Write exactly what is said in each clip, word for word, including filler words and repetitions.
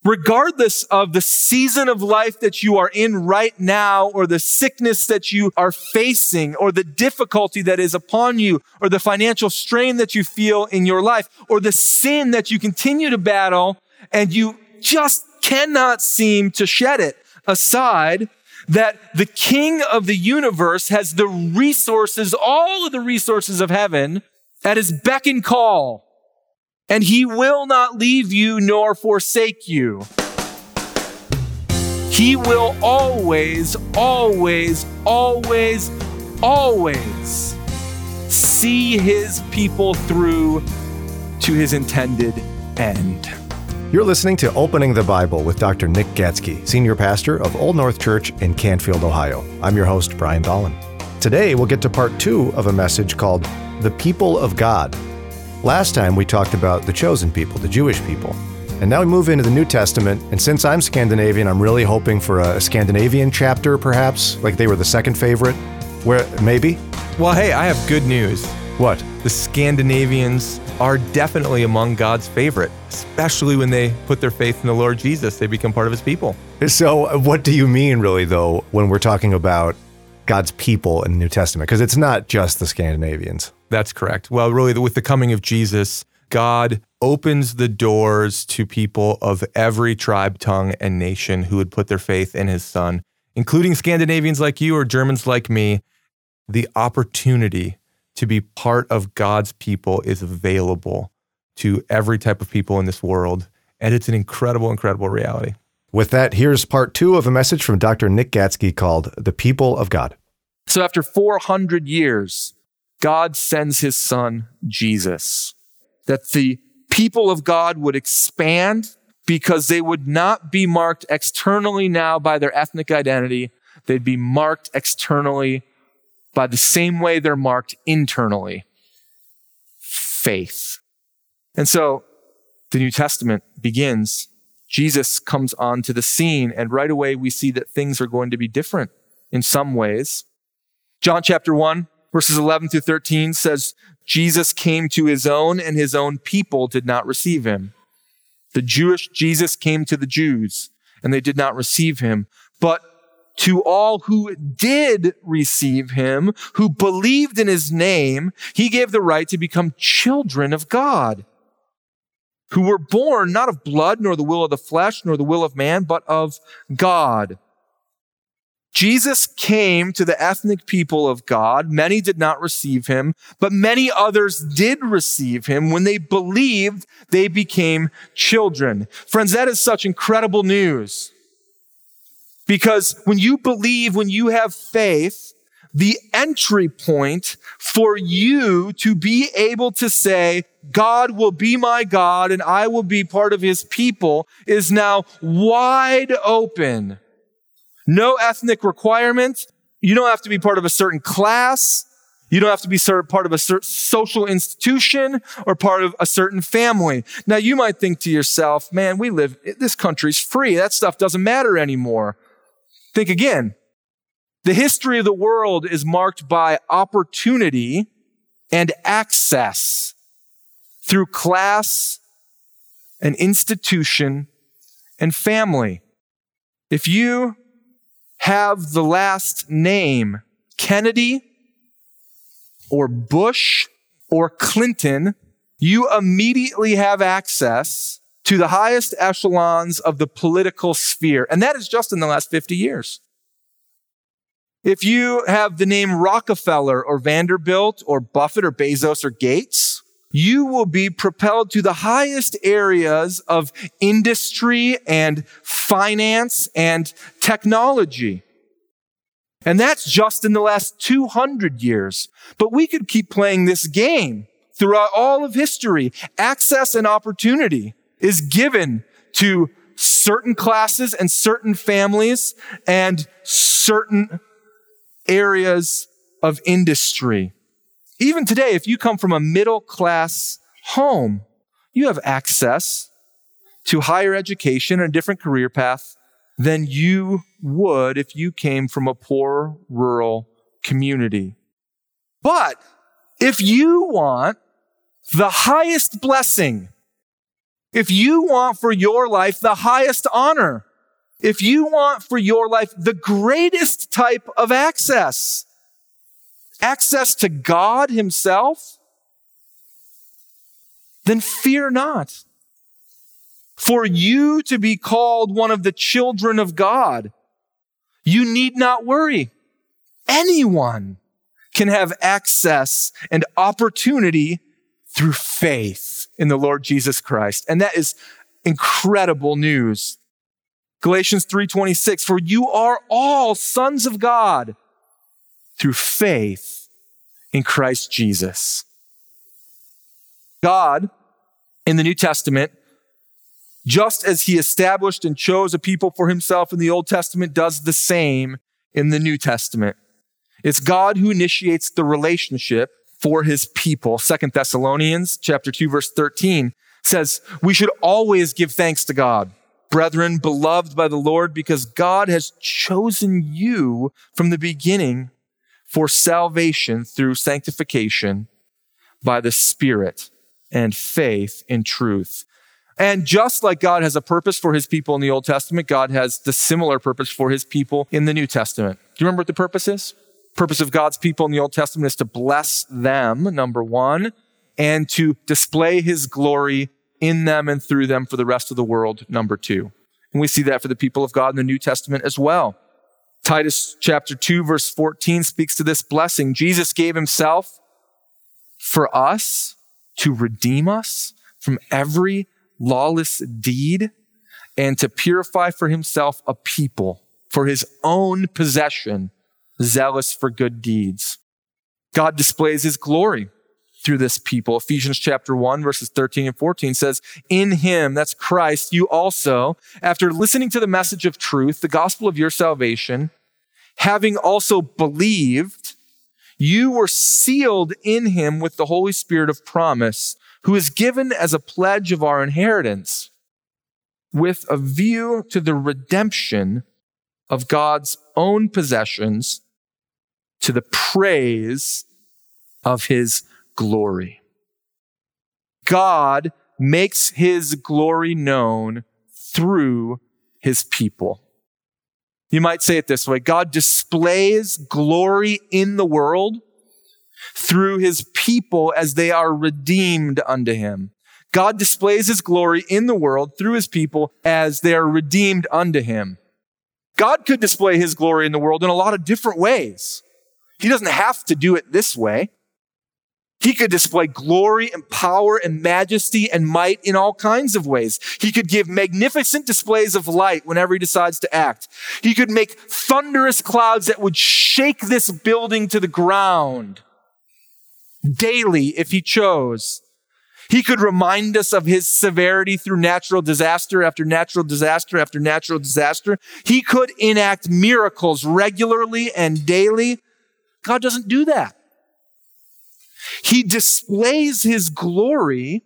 Regardless of the season of life that you are in right now, or the sickness that you are facing, or the difficulty that is upon you, or the financial strain that you feel in your life, or the sin that you continue to battle and you just cannot seem to shed it aside, that the King of the universe has the resources, all of the resources of heaven at his beck and call. And he will not leave you nor forsake you. He will always, always, always, always see his people through to his intended end. You're listening to Opening the Bible with Doctor Nick Gatzke, Senior Pastor of Old North Church in Canfield, Ohio. I'm your host, Brian Dolan. Today, we'll get to part two of a message called The People of God. Last time, we talked about the chosen people, the Jewish people. And now we move into the New Testament, and since I'm Scandinavian, I'm really hoping for a Scandinavian chapter, perhaps, like they were the second favorite. Where, maybe? Well, hey, I have good news. What? The Scandinavians are definitely among God's favorite, especially when they put their faith in the Lord Jesus. They become part of his people. So what do you mean, really, though, when we're talking about God's people in the New Testament? Because it's not just the Scandinavians. That's correct. Well, really, with the coming of Jesus, God opens the doors to people of every tribe, tongue, and nation who would put their faith in his son, including Scandinavians like you or Germans like me. The opportunity to be part of God's people is available to every type of people in this world. And it's an incredible, incredible reality. With that, here's part two of a message from Doctor Nick Gatzke called The People of God. So after four hundred years, God sends his son, Jesus, that the people of God would expand because they would not be marked externally now by their ethnic identity. They'd be marked externally by the same way they're marked internally, faith. And so the New Testament begins. Jesus comes onto the scene, and right away we see that things are going to be different in some ways. John chapter one, verses eleven through thirteen says, Jesus came to his own, and his own people did not receive him. The Jewish Jesus came to the Jews, and they did not receive him. But to all who did receive him, who believed in his name, he gave the right to become children of God, who were born not of blood, nor the will of the flesh, nor the will of man, but of God. Jesus came to the ethnic people of God. Many did not receive him, but many others did receive him. When they believed, they became children. Friends, that is such incredible news. Because when you believe, when you have faith, the entry point for you to be able to say, God will be my God and I will be part of his people is now wide open. No ethnic requirement. You don't have to be part of a certain class. You don't have to be part of a certain social institution or part of a certain family. Now, you might think to yourself, man, we live, this country's free. That stuff doesn't matter anymore. Think again. The history of the world is marked by opportunity and access through class and institution and family. If you have the last name Kennedy or Bush or Clinton, you immediately have access to the highest echelons of the political sphere. And that is just in the last fifty years. If you have the name Rockefeller or Vanderbilt or Buffett or Bezos or Gates, you will be propelled to the highest areas of industry and finance and technology. And that's just in the last two hundred years. But we could keep playing this game throughout all of history. Access and opportunity is given to certain classes and certain families and certain areas of industry. Even today, if you come from a middle-class home, you have access to higher education and a different career path than you would if you came from a poor, rural community. But if you want the highest blessing, If you want for your life the highest honor, if you want for your life the greatest type of access, access to God himself, then fear not. For you to be called one of the children of God, you need not worry. Anyone can have access and opportunity through faith in the Lord Jesus Christ. And that is incredible news. Galatians three twenty-six, for you are all sons of God through faith in Christ Jesus. God, in the New Testament, just as he established and chose a people for himself in the Old Testament, does the same in the New Testament. It's God who initiates the relationship for his people. Second Thessalonians chapter two, verse thirteen says, we should always give thanks to God, brethren, beloved by the Lord, because God has chosen you from the beginning for salvation through sanctification by the Spirit and faith in truth. And just like God has a purpose for his people in the Old Testament, God has the similar purpose for his people in the New Testament. Do you remember what the purpose is? Purpose of God's people in the Old Testament is to bless them, number one, and to display his glory in them and through them for the rest of the world, number two. And we see that for the people of God in the New Testament as well. Titus chapter two, verse fourteen speaks to this blessing. Jesus gave himself for us to redeem us from every lawless deed and to purify for himself a people for his own possession, zealous for good deeds. God displays his glory through this people. Ephesians chapter one, verses thirteen and fourteen says, in him, that's Christ, you also, after listening to the message of truth, the gospel of your salvation, having also believed, you were sealed in him with the Holy Spirit of promise, who is given as a pledge of our inheritance, with a view to the redemption of God's own possessions, to the praise of his glory. God makes his glory known through his people. You might say it this way: God displays glory in the world through his people as they are redeemed unto him. God displays his glory in the world through his people as they are redeemed unto him. God could display his glory in the world in a lot of different ways. He doesn't have to do it this way. He could display glory and power and majesty and might in all kinds of ways. He could give magnificent displays of light whenever he decides to act. He could make thunderous clouds that would shake this building to the ground daily if he chose. He could remind us of his severity through natural disaster after natural disaster after natural disaster. He could enact miracles regularly and daily. God doesn't do that. He displays his glory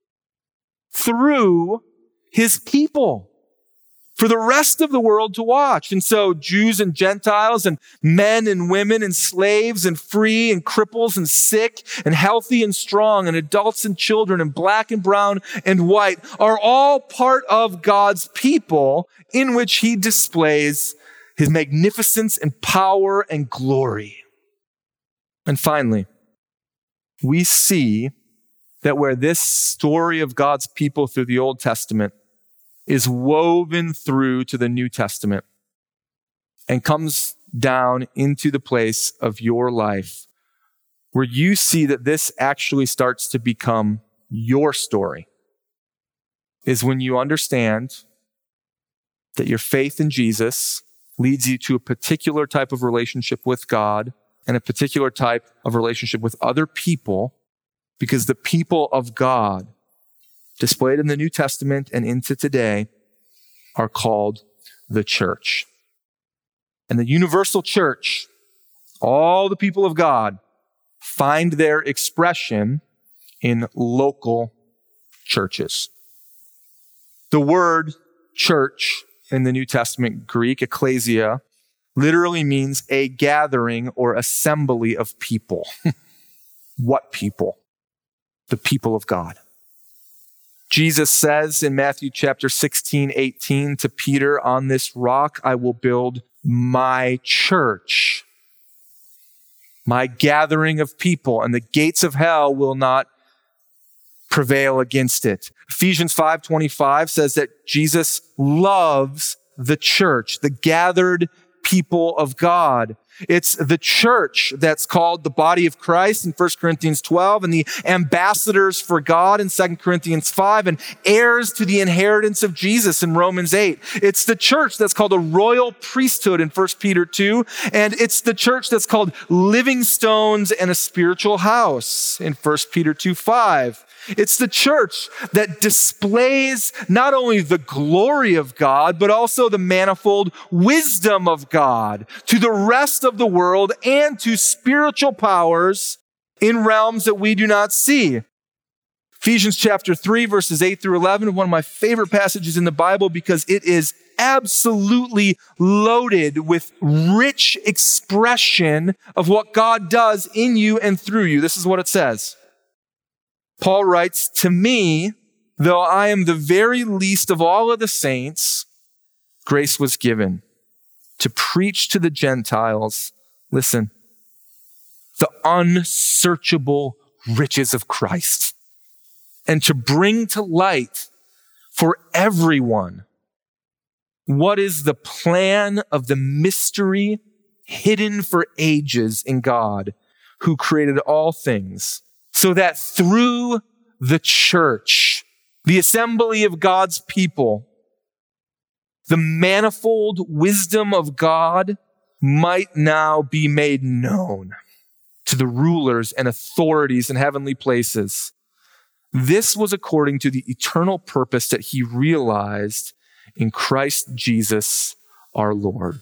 through his people for the rest of the world to watch. And so Jews and Gentiles and men and women and slaves and free and cripples and sick and healthy and strong and adults and children and black and brown and white are all part of God's people in which he displays his magnificence and power and glory. And finally, we see that where this story of God's people through the Old Testament is woven through to the New Testament and comes down into the place of your life, where you see that this actually starts to become your story, is when you understand that your faith in Jesus leads you to a particular type of relationship with God and a particular type of relationship with other people, because the people of God, displayed in the New Testament and into today, are called the church. And the universal church, all the people of God, find their expression in local churches. The word church in the New Testament Greek, ecclesia, literally means a gathering or assembly of people. What people? The people of God. Jesus says in Matthew chapter sixteen, eighteen to Peter, on this rock I will build my church, my gathering of people, and the gates of hell will not prevail against it. Ephesians five twenty-five says that Jesus loves the church, the gathered people of God. It's the church that's called the body of Christ in First Corinthians twelve, and the ambassadors for God in Second Corinthians five, and heirs to the inheritance of Jesus in Romans eight. It's the church that's called a royal priesthood in First Peter two, and it's the church that's called living stones and a spiritual house in First Peter two five. It's the church that displays not only the glory of God, but also the manifold wisdom of God to the rest of the world and to spiritual powers in realms that we do not see. Ephesians chapter three, verses eight through eleven, one of my favorite passages in the Bible because it is absolutely loaded with rich expression of what God does in you and through you. This is what it says. Paul writes, "To me, though I am the very least of all of the saints, grace was given to preach to the Gentiles," listen, "the unsearchable riches of Christ, and to bring to light for everyone what is the plan of the mystery hidden for ages in God, who created all things, so that through the church, the assembly of God's people, the manifold wisdom of God might now be made known to the rulers and authorities in heavenly places. This was according to the eternal purpose that he realized in Christ Jesus our Lord."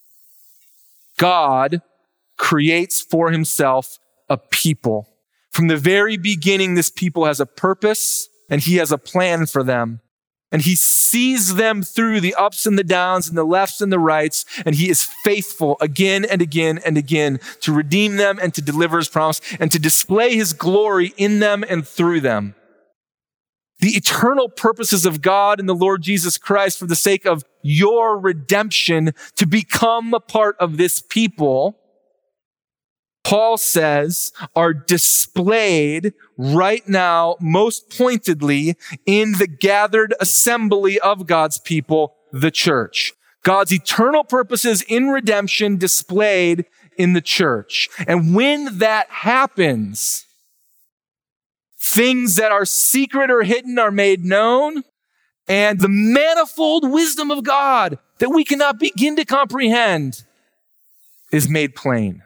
God creates for himself a people. From the very beginning, this people has a purpose and he has a plan for them. And he sees them through the ups and the downs and the lefts and the rights. And he is faithful again and again and again to redeem them and to deliver his promise and to display his glory in them and through them. The eternal purposes of God and the Lord Jesus Christ for the sake of your redemption to become a part of this people, Paul says, are displayed right now, most pointedly, in the gathered assembly of God's people, the church. God's eternal purposes in redemption displayed in the church. And when that happens, things that are secret or hidden are made known, and the manifold wisdom of God that we cannot begin to comprehend is made plain.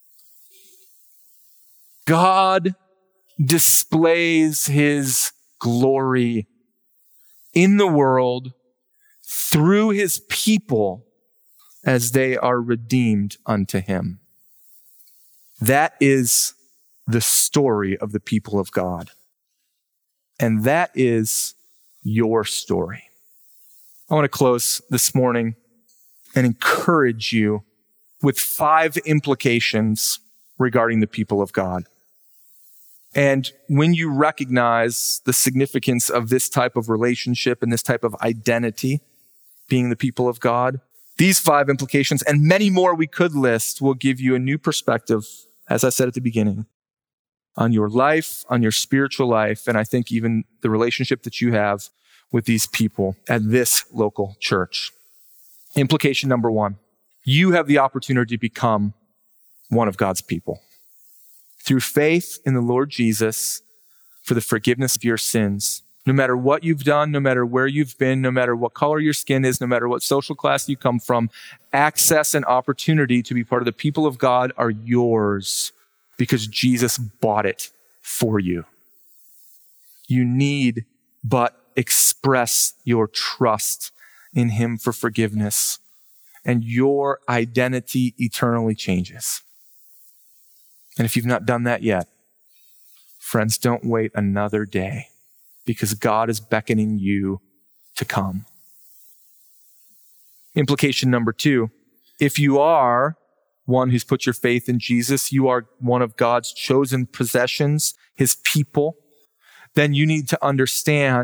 God displays his glory in the world through his people as they are redeemed unto him. That is the story of the people of God. And that is your story. I want to close this morning and encourage you with five implications regarding the people of God. And when you recognize the significance of this type of relationship and this type of identity, being the people of God, these five implications and many more we could list will give you a new perspective, as I said at the beginning, on your life, on your spiritual life, and I think even the relationship that you have with these people at this local church. Implication number one, you have the opportunity to become one of God's people. Through faith in the Lord Jesus for the forgiveness of your sins. No matter what you've done, no matter where you've been, no matter what color your skin is, no matter what social class you come from, access and opportunity to be part of the people of God are yours because Jesus bought it for you. You need but express your trust in him for forgiveness, and your identity eternally changes. And if you've not done that yet, friends, don't wait another day because God is beckoning you to come. Implication number two, if you are one who's put your faith in Jesus, you are one of God's chosen possessions, his people, then you need to understand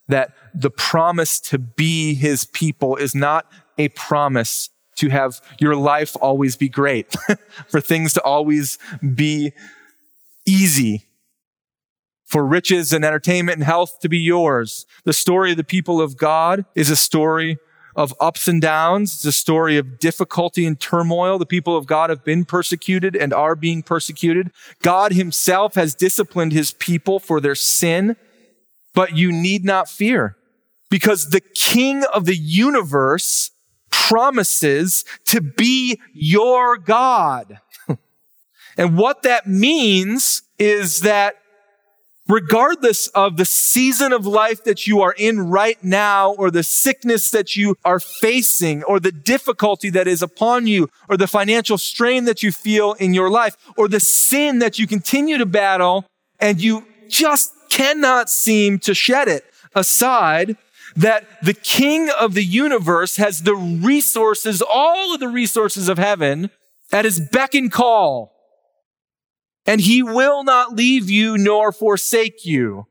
that the promise to be his people is not a promise to have your life always be great, for things to always be easy, for riches and entertainment and health to be yours. The story of the people of God is a story of ups and downs. It's a story of difficulty and turmoil. The people of God have been persecuted and are being persecuted. God himself has disciplined his people for their sin, but you need not fear, because the King of the universe promises to be your God. And what that means is that regardless of the season of life that you are in right now, or the sickness that you are facing, or the difficulty that is upon you, or the financial strain that you feel in your life, or the sin that you continue to battle and you just cannot seem to shed it aside, that the King of the universe has the resources, all of the resources of heaven at his beck and call. And he will not leave you nor forsake you.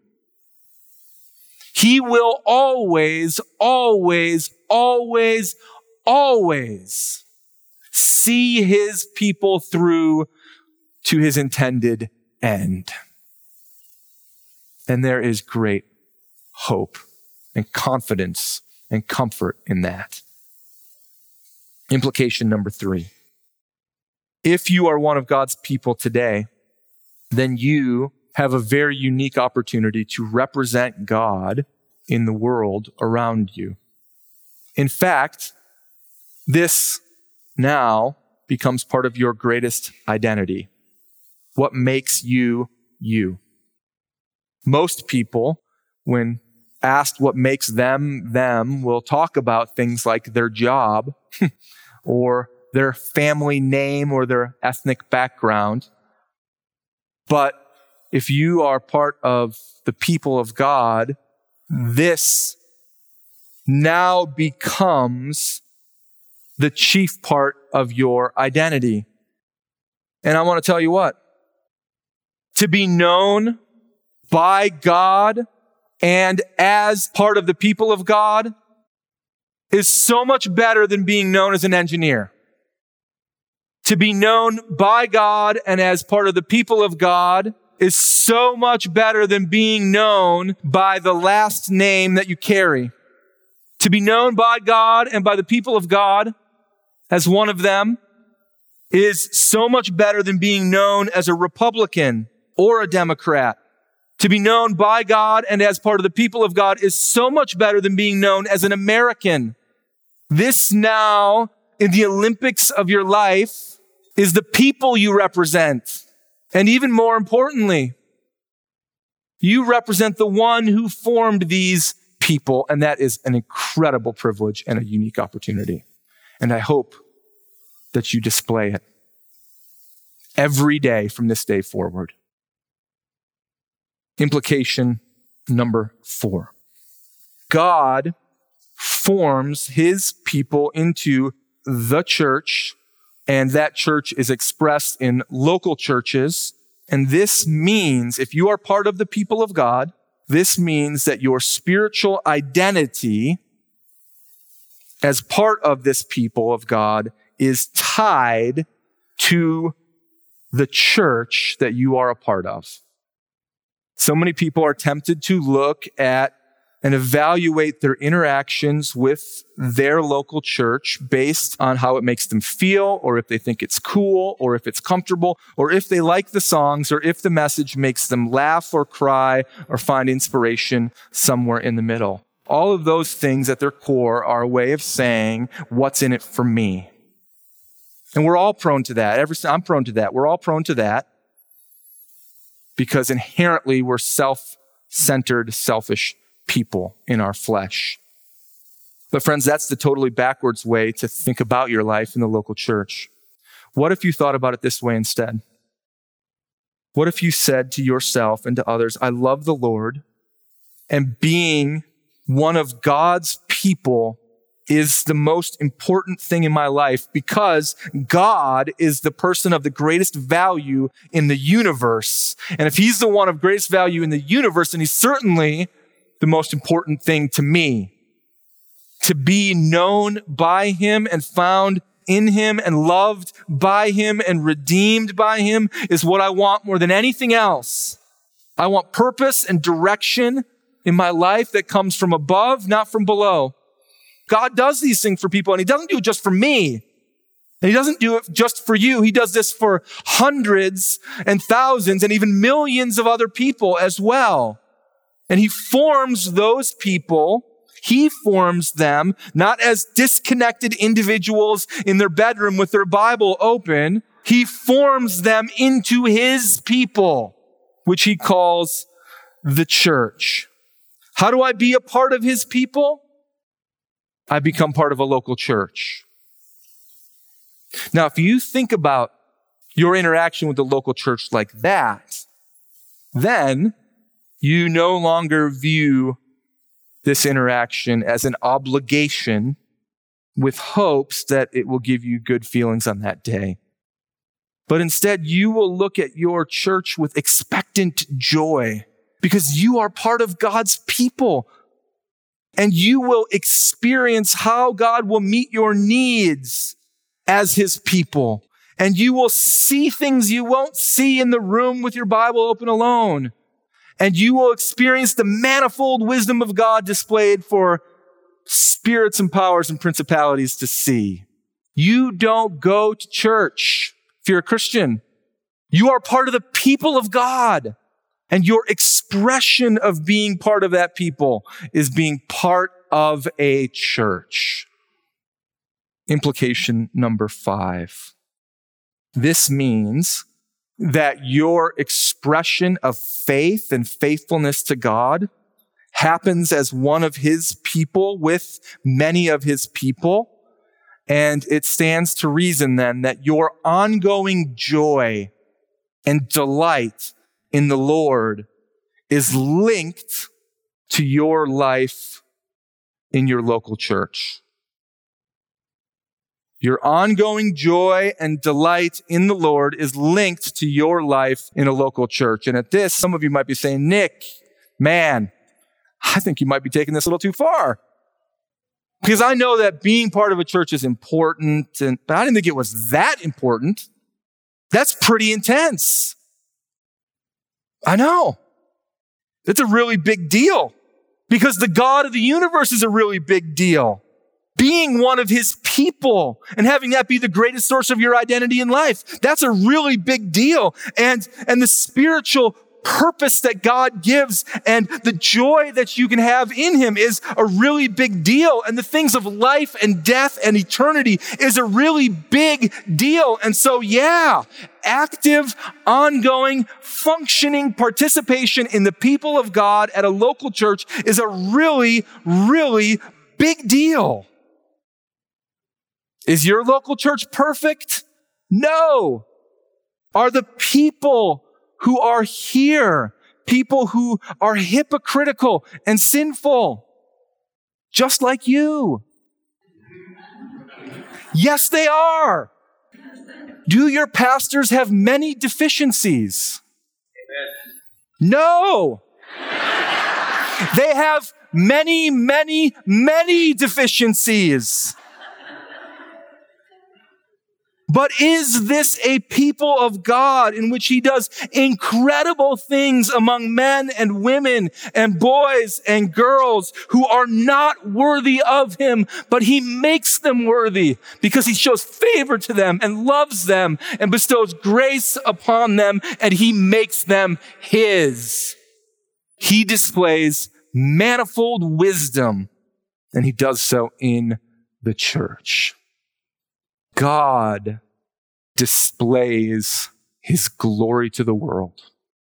He will always, always, always, always see his people through to his intended end. And there is great hope and confidence and comfort in that. Implication number three. If you are one of God's people today, then you have a very unique opportunity to represent God in the world around you. In fact, this now becomes part of your greatest identity. What makes you, you. Most people, when asked what makes them, them, will talk about things like their job or their family name or their ethnic background. But if you are part of the people of God, this now becomes the chief part of your identity. And I want to tell you what, to be known by God and as part of the people of God is so much better than being known as an engineer. To be known by God and as part of the people of God is so much better than being known by the last name that you carry. To be known by God and by the people of God as one of them is so much better than being known as a Republican or a Democrat. To be known by God and as part of the people of God is so much better than being known as an American. This now, in the Olympics of your life, is the people you represent. And even more importantly, you represent the one who formed these people, and that is an incredible privilege and a unique opportunity. And I hope that you display it every day from this day forward. Implication number four. God forms his people into the church, and that church is expressed in local churches. And this means, if you are part of the people of God, this means that your spiritual identity as part of this people of God is tied to the church that you are a part of. So many people are tempted to look at and evaluate their interactions with their local church based on how it makes them feel, or if they think it's cool, or if it's comfortable, or if they like the songs, or if the message makes them laugh or cry or find inspiration somewhere in the middle. All of those things at their core are a way of saying, what's in it for me? And we're all prone to that. Every, I'm prone to that. We're all prone to that because inherently we're self-centered, selfish people in our flesh. But friends, that's the totally backwards way to think about your life in the local church. What if you thought about it this way instead? What if you said to yourself and to others, I love the Lord, and being one of God's people is the most important thing in my life because God is the person of the greatest value in the universe. And if he's the one of greatest value in the universe, then he's certainly the the most important thing to me. To be known by him and found in him and loved by him and redeemed by him is what I want more than anything else. I want purpose and direction in my life that comes from above, not from below. God does these things for people, and he doesn't do it just for me. And he doesn't do it just for you. He does this for hundreds and thousands and even millions of other people as well. And he forms those people, he forms them, not as disconnected individuals in their bedroom with their Bible open. He forms them into his people, which he calls the church. How do I be a part of his people? I become part of a local church. Now, if you think about your interaction with the local church like that, then you no longer view this interaction as an obligation with hopes that it will give you good feelings on that day. But instead, you will look at your church with expectant joy because you are part of God's people. And you will experience how God will meet your needs as his people. And you will see things you won't see in the room with your Bible open alone. And you will experience the manifold wisdom of God displayed for spirits and powers and principalities to see. You don't go to church if you're a Christian. You are part of the people of God. And your expression of being part of that people is being part of a church. Implication number five. This means that your expression of faith and faithfulness to God happens as one of his people with many of his people. And it stands to reason then that your ongoing joy and delight in the Lord is linked to your life in your local church. Your ongoing joy and delight in the Lord is linked to your life in a local church. And at this, some of you might be saying, Nick, man, I think you might be taking this a little too far. Because I know that being part of a church is important, and, but I didn't think it was that important. That's pretty intense. I know. It's a really big deal because the God of the universe is a really big deal. Being one of his people and having that be the greatest source of your identity in life, that's a really big deal. And, and the spiritual purpose that God gives and the joy that you can have in him is a really big deal. And the things of life and death and eternity is a really big deal. And so, yeah, active, ongoing, functioning participation in the people of God at a local church is a really, really big deal. Is your local church perfect? No. Are the people who are here people who are hypocritical and sinful, just like you? Yes, they are. Do your pastors have many deficiencies? Amen. No. They have many, many, many deficiencies. But is this a people of God in which he does incredible things among men and women and boys and girls who are not worthy of him, but he makes them worthy because he shows favor to them and loves them and bestows grace upon them, and he makes them his. He displays manifold wisdom, and he does so in the church. God displays his glory to the world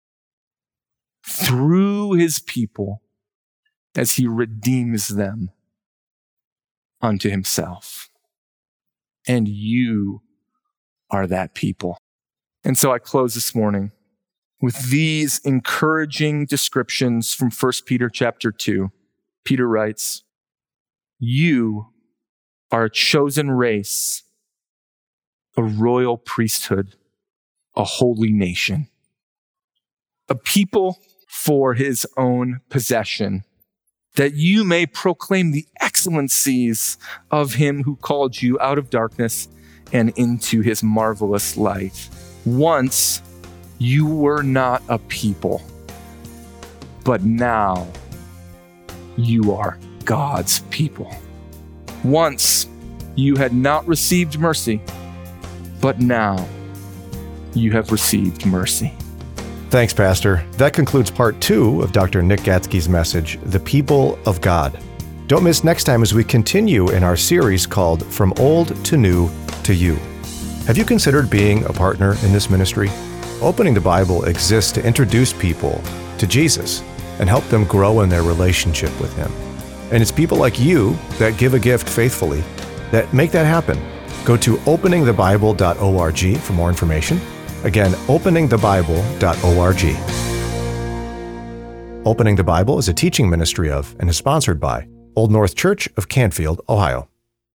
through his people as he redeems them unto himself. And you are that people. And so I close this morning with these encouraging descriptions from First Peter chapter two. Peter writes, "You are a chosen race, a royal priesthood, a holy nation, a people for his own possession, that you may proclaim the excellencies of him who called you out of darkness and into his marvelous light. Once you were not a people, but now you are God's people. Once you had not received mercy, but now you have received mercy. Thanks, Pastor. That concludes part two of Doctor Nick Gatzke's message, The People of God. Don't miss next time as we continue in our series called From Old to New to You. Have you considered being a partner in this ministry? Opening the Bible exists to introduce people to Jesus and help them grow in their relationship with him. And it's people like you that give a gift faithfully that make that happen. Go to opening the bible dot org for more information. Again, opening the bible dot org. Opening the Bible is a teaching ministry of and is sponsored by Old North Church of Canfield, Ohio.